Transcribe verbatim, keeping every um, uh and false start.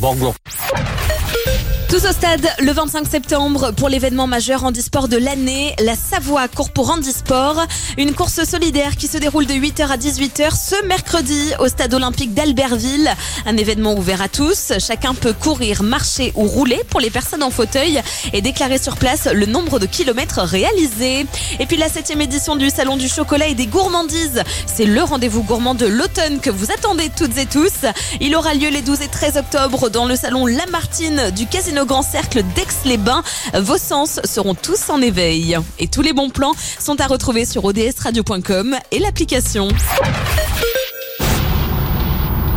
Borgo. Tous au stade le vingt-cinq septembre pour l'événement majeur handisport de l'année, la Savoie court pour handisport. Une course solidaire qui se déroule de huit heures à dix-huit heures ce mercredi au stade olympique d'Albertville. Un événement ouvert à tous. Chacun peut courir, marcher ou rouler pour les personnes en fauteuil et déclarer sur place le nombre de kilomètres réalisés. Et puis la septième édition du Salon du chocolat et des gourmandises. C'est le rendez-vous gourmand de l'automne que vous attendez toutes et tous. Il aura lieu les douze et treize octobre dans le salon Lamartine du Casino Grand Cercle d'Aix-les-Bains. Vos sens seront tous en éveil. Et tous les bons plans sont à retrouver sur o d s radio point com et l'application.